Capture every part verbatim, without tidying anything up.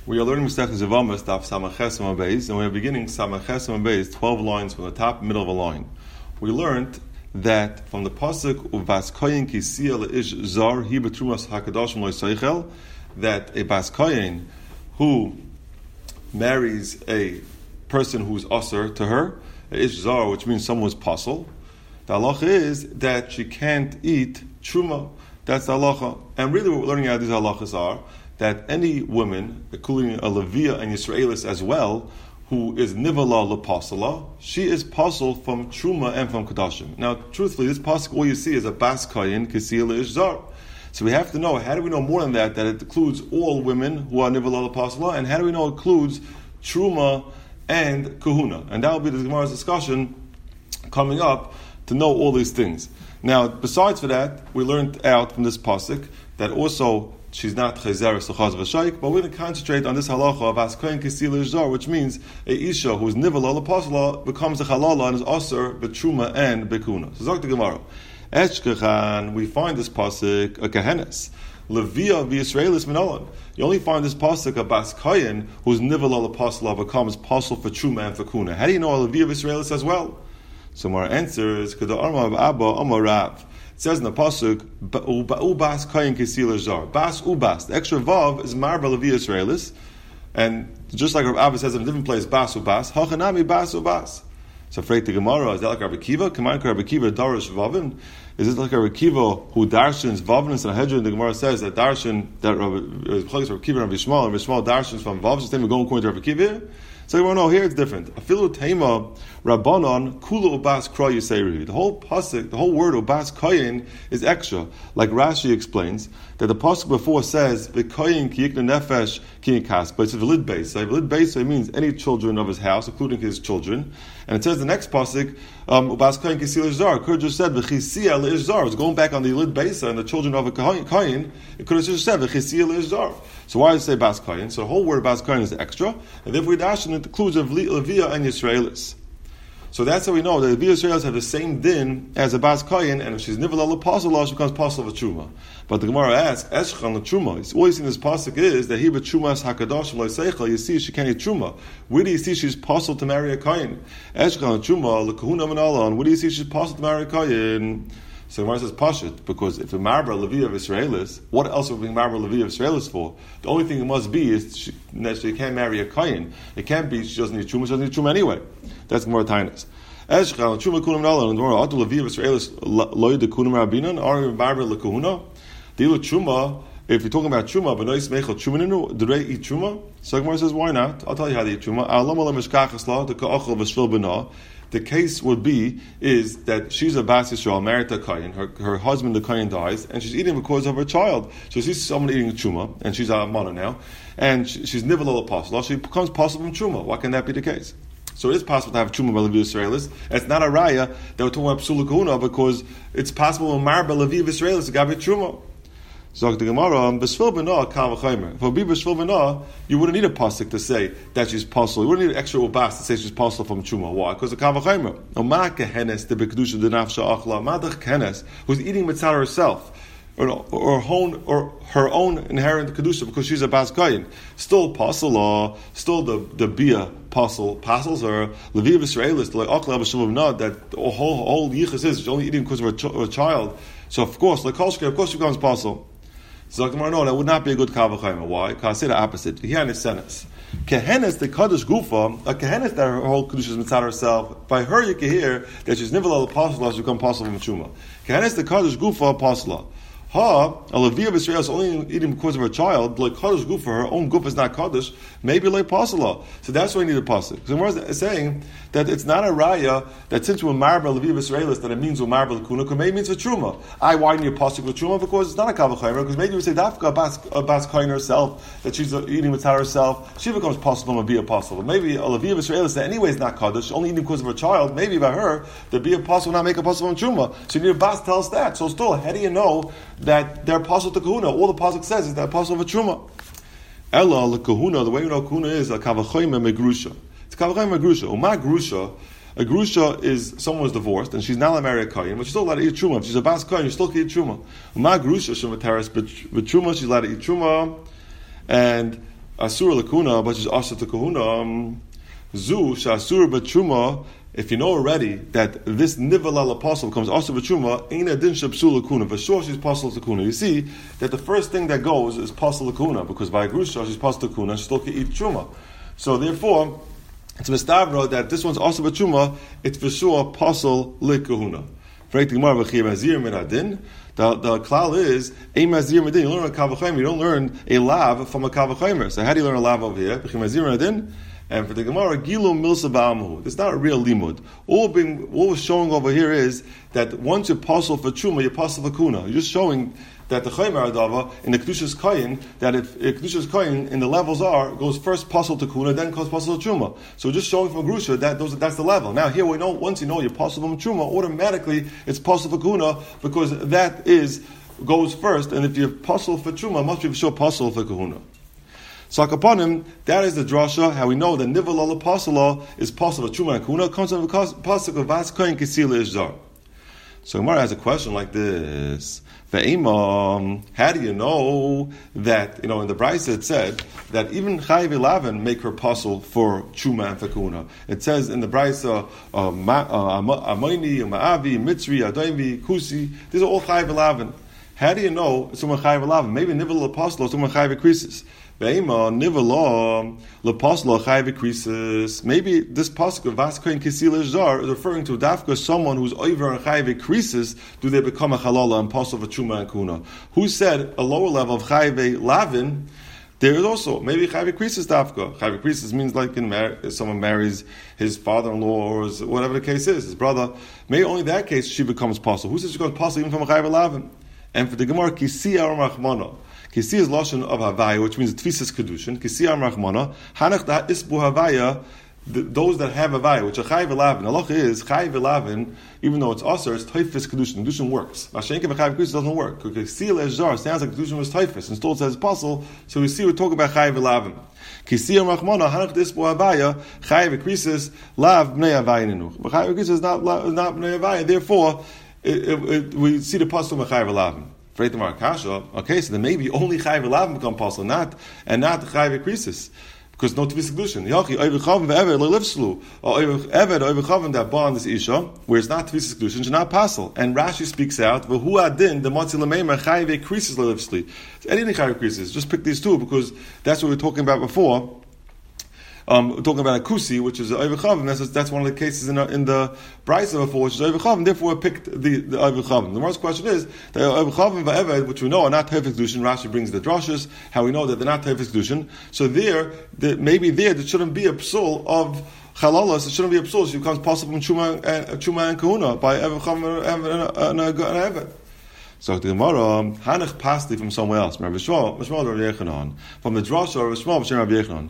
We are learning Masechtas Yevamos, Daf Samaches Amud Beis, and we are beginning Samaches Amud Beis, twelve lines from the top, middle of a line. We learned that from the pasuk Uvas Koyin Kisiya Leish Zar Hi Betrumas Hakadoshim Lo Yisaychel, that a Bas Koyin who marries a person who's usher to her, Ish Zar, which means someone who's pasul, the halacha is that she can't eat truma. That's the halacha. And really what we're learning out of these halachas are that any woman, including a Leviah and Yisraelis as well, who is nivala lepasala, she is pasul from truma and from kadashim. Now, truthfully, this pasuk, all you see is a bas kayin kisila ishzar. So we have to know, how do we know more than that, that it includes all women who are nivala lepasala, and how do we know it includes truma and kahuna? And that will be the Gemara's discussion coming up to know all these things. Now, besides for that, we learned out from this pasuk that also she's not chayzeres l'chaz v'shaik, but we're going to concentrate on this halacha of askoyin kisila ishzar, which means a isha who is nivala lepasala becomes a halala and is aser betruma and bekuna. So Zok the Gemara, Eshkechan, we find this pasuk a kahenes. Leviah v'Yisraelis minolan. You only find this pasuk a bas kayin who's nivala lepasala becomes pasul for truma and for kuna. How do you know a Leviah v'Yisraelis as well? So our answer is because the Arma of Abba Amar Rav. It says in the pasuk, "Ubas kayin kisila zar." Bas ubas. The extra vav is marba levi Israelis, and just like Rav Abba says in a different place, bas ubas. Hachanami bas ubas. So, afraid the Gemara, is that like Rabbi Kiva? Come on, Rabbi Kiva darish vavin. Is it like Rabbi Kiva who darshins vavin and Hedron? The Gemara says that darshin that Rabbi Kiva and Rabbi Shmuel and Rabbi Shmuel darshins from vav. So, we're going according to Rabbi Kiva. So we know here it's different. Afilu teima rabbanon kula ubas kra yisayri. The whole pasuk, the whole word ubas kayin is extra. Like Rashi explains that the pasuk before says v'kayin ki yikna nefesh ki yikas, but it's a valid base. So valid base so it means any children of his house, including his children. And it says the next pasuk um, ubas kayin kisil ishzar. Could have just said v'chisiya leishzar. It's going back on the lid base and the children of a kayin. It could have just said v'chisiya leishzar. So why does it say bas kayin? So the whole word bas kayin is extra, and if we dash it includes of Leviah and Yisraelis. So that's how we know that Leviah and Yisraelis have the same din as a bas kayin, and if she's nivala lepasala, she becomes pasul of a truma. But the Gemara asks, Eshchan the truma. It's always in this pasuk is that he but trumas hakadosh loiseichel. You see, she can't eat truma. Where do you see she's pasul to marry a kayin? Eshchan the truma lekahuna manalon. Where do you see she's pasul to marry a kayin? So Gemara says Pashut, because if a Marba Levi of Israelis, what else would be Marba Levi of Israelis for? The only thing it must be is she, that she can't marry a Kayin. It can't be she doesn't need Truma, she doesn't need Truma anyway. That's Gemara Tainas. Eshchal, Truma Kunam Nalan, and Gemara, Atu Levi of Israelis, Loy de Kunam Rabbinan, or Marba Lekahuna. Deal with Truma, if you're talking about Truma, but no Ismechel Trumaninu, do they eat Truma? So Gemara says, why not? I'll tell you how they eat Truma. Alam Meshkachasla, the Ka'achal Veshvil B'nah. The case would be is that she's a Bas Yisrael, married to a Kayin, her, her husband the Kayin dies, and she's eating because of her child. So she's someone eating Truma, and she's a mother now, and she, she's nivala apostle. She becomes possible from Truma. Why can that be the case? So it is possible to have Truma by Levi Yisraelis. It's not a raya that we're talking about Psula Kahuna, because it's possible in Mar by Levi Yisraelis to get Truma. So the Gemara, B'shvil b'nah kal v'chaymer. If it would be b'shvil b'nah, you wouldn't need a pasuk to say that she's pasul. You wouldn't need an extra ubas to say she's pasul from truma. Why? Because the kal v'chaymer. Oma kehenes de b'kedusha de nafsha achla. Madach kehenes, who's eating mitzvah herself, or, or, own, or her own inherent kedusha, because she's a bas kayin. Still pasul law, still the the bia pasul pasels her levi of Israelis like achla b'shvil b'nah, that the whole whole yichus is she's only eating because of her, ch- her child. So of course, like kol shkei, of course she becomes pasul. So no, that would not be a good kavachayim. Why? Because I say the opposite. Here in the sentence, kehenes the kaddish gufa, a kehenes that her whole kaddish is mitzvah herself. By her, you can hear that she's nivel apostle, she become apostle from truma. Kehenes the kaddish gufa apostle. Ha, a Levi of Israel is only eating because of her child, like Kaddish Gufa, her own Gufa is not Kaddish, maybe like Pasala. So that's why we need a Pasuk. So we're saying that it's not a Raya, that since we're Marba Levi of Israel, that it means we're Marba Lakuna, because maybe it means for Truma. I, why need a Pasuk for Truma? Because it's not a Kavachaymer, because maybe we say Dafka, a Bas Kain herself, that she's eating with herself, she becomes possible to be a Pasala. Maybe a Levi of Israel that anyway is not Kaddish, only eating because of her child, maybe by her, the be a Pasala will not make a Pasala from Truma. So you need a Bas tell us that. So still, how do you know that they're apostle to kahuna? All the pasuk says is that apostle of a truma. Ella le kahuna. The way we know kahuna is a kavachoyim megrusha. It's kavachoyim megrusha. Uma grusha. A grusha is someone who's divorced and she's not allowed to marry a kayin, but she's still allowed to eat truma. If she's a bas kayin, you still can eat truma. Uma grusha shemateres, but truma she's allowed to eat truma, and asur lekuna, but she's asur to kahuna. Zu shasur b'truma. If you know already that this nivelal apostle becomes asur b'truma, ain't a din shapsul lekuna. For sure, she's apostle to kahuna. You see that the first thing that goes is apostle lekuna, because by grusha she's apostle to kahuna. She still can eat truma. So therefore, it's mistavra that this one's asur b'truma. It's for sure apostle lekahuna. The, the klal is a mazir medin. You learn a kavachomer. You don't learn a lav from a kavachomer. So how do you learn a lav over here? And for the Gemara, gilu milsa ba'amuhu. It's not a real limud. All being, what we're showing over here is that once you're apostle for truma, you're apostle for kuna. You're just showing that the chaymer adava in the kedushas koyin, that if kedushas koyin in the levels are goes first apostle to kuna, then goes apostle to truma. So we're just showing from grusha that those that's the level. Now here we know once you know you're apostle from truma, automatically it's apostle for kuna because that is goes first. And if you're apostle for truma, must be for sure apostle for kahuna. So upon him, that is the drasha. How we know that nivel al apostle is apostle for truma and kahuna comes from the pasuk of vas koyin kisila ishzar. So Gemara has a question like this. Ve'imam, how do you know that, you know, in the Brisa it said that even Chayiv Elavan make her apostle for Truma and Fekuna. It says in the Brisa, Amoini, Ma'avi, Mitzri, Adoivi, Kusi, these are all Chayiv Elavan. How do you know someone Chayiv Elavan? Maybe Nivel Apostle or someone Chayiv Krisis. Ve'ima, Nivel L'Apostle Chayiv Krisis. Maybe this pasuk of Vaskoin Kisila Zar is referring to Dafka, someone who's over and Chayiv Krisis, do they become a Chalala and apostle for Truma and Kuna? Who said a lower level of Chayiv Lavin? There is also maybe Chayiv Krisis Dafka. Chayiv Krisis means like in mar- if someone marries his father-in-law or whatever the case is, his brother. Maybe only that case she becomes apostle. Who says she becomes apostle even from a Chayiv Lavin? And for the Gemara, Kisi Ar Rachmana. Kisi is lashon of Havaya, which means tfisas kedushin. Kisi Ar Rachmana. Hanach da isbu Havaya. Those that have Havaya, which are Chayiv Elavin. The halacha is Chayiv Elavin, even though it's Aser, it's Taifis kedushin. Kedushin works. Mashenke v'Chayiv Krisis doesn't work. Kisi Lezar sounds like kedushin was Taifis, and still it says apostle. So we see we're talking about Chayiv Elavin. Kisi Ar Rachmana. Hanach da isbu Havaya. Chayiv Krisis lav bnei Havaya nenuch. But Chayiv Krisis is not not bnei Havaya. Therefore, It, it, it, we see the pasuk of Chayiv Elavin. Okay, so then maybe only Chayiv Elavin become apostle, not and not Chayiv Krisis, because no tvis kedushin. Yachi oivechavim ve'eved lo livslu, or eved oivechavim that bond this isha, where it's not tvis kedushin, should not apostle. And Rashi speaks out v'hu adin the matzi lemeimer Chayiv Krisis lo livsli. Anything Chayiv Krisis, just pick these two because that's what we were talking about before. Um, we're talking about a kusi, which is Oivechavim. That's, that's one of the cases in, in the Brisa before, which is Oivechavim. Therefore, we picked the, the Oivechavim. The first question is, the Oivechavim va'eved, which we know are not Tefik Kedushin. Rashi brings the drashas, how we know that they're not Tefik Kedushin. So there, the, maybe there, there shouldn't be a psul of Chalalas, it shouldn't be a psul. She becomes possible in Chuma and, Chuma and Kahuna by Oivechavim and, and, and Eved. So the Gemara, Hanach Pasti from somewhere else. Rabbi Shmuel, Rabbi Yechanan. From the drasha, Rabbi Shmuel, Rabbi Yechanan.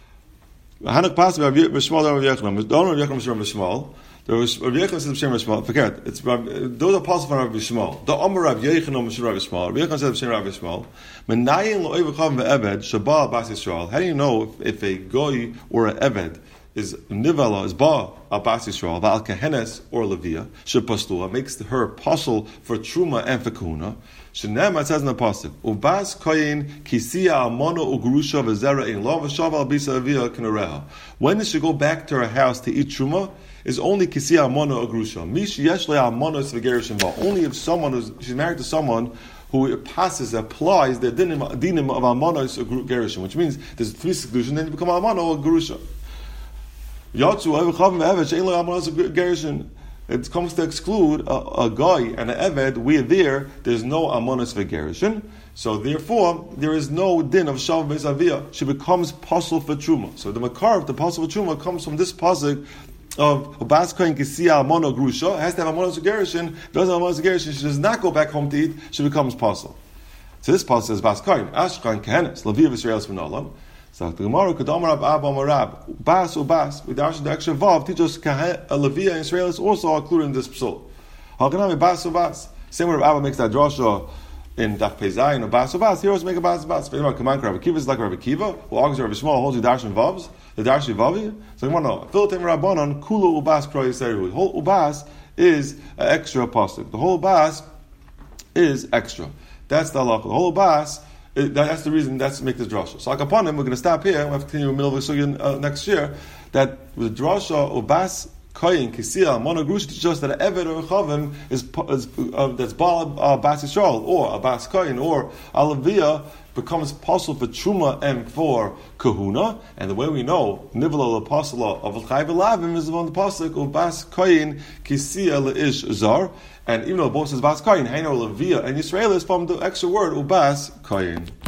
Hanak pas Rabbi Shmuel Rabbi Yechanan. Don't Rabbi Yechanan Rabbi Shmuel. There was Rabbi Yechanan said Rabbi Shmuel. Forget it's those are possible from Rabbi Shmuel. The Amar Rabbi Yechanan Rabbi Shmuel. Rabbi Yechanan said Rabbi Shmuel. Menayin lo oivechavim ve'eved shabal bas Yisrael. How do you know if, if a goy or an eved is nivala is ba al bas Yisrael va'al kehenes or levia shepastua makes her apostle for truma and for kahuna? Shenema, it says in the pasuk, Ubas koyin kisiya almono ugrusha v'zera in lo v'shav al bisa avia k'nereha. When does she go back to her house to eat truma? Is only kisiya almono ugrusha. Mish yesh le almonos v'gerishim ba. Only if someone who's she's married to someone who passes applies the dinim dinim of almonos gerishim, which means there's three seclusion, then you become almono or gerusha. Yatsu avichavim ve'eved she'en le almonos gerishim. It comes to exclude a, a guy and an eved. We're there. There's no amonis vegerishin, so therefore there is no din of shav bezavia. She becomes apostle for truma. So the makar of the apostle for truma comes from this pasuk of Bas Kohen Kisiya Amono Grusha. Has to have amonis vegerishin. Doesn't have amonis vegerishin. She does not go back home to eat. She becomes apostle. So this pasuk says Bas Kohen Ashkan Kehenes Levi of Israel Svinalam. So the Gemara could Amar Rab Abba Marab Bas or Bas with the extra vav teaches a Leviah in Israel is also included in this psul. How can I be Bas or Bas? Same way Rab Abba makes that drasha in Daf Peizayin or Bas or Bas. He always make a Bas or Bas. But Rabbi Kiva is like Rabbi Kiva, who argues Rabbi Shmuel holds the darshan vavs, the darshan vavi. So you want to know Philatem Rabbanon Kulu Ubas Kroy Yisrael. The whole Ubas is an extra pasuk. The whole Ubas is extra. That's the halacha. The whole Ubas It, that's the reason. That's to make this drasha. So, like upon him, we're going to stop here. We'll have to continue in the middle of the sugya uh, next year. That with drasha ubas koyin kisiya monogrush teaches us that an eved or a chavim is, is uh, that's bal uh, bas yisrael or a bas koyin or alavia becomes possible for truma and for kahuna. And the way we know nivla lepasala of l'chayv elavim is on the pasuk ubas koyin kisiya leish zar. And even though both says bas koyin, haino levia and Yisrael is from the extra word ubas koyin.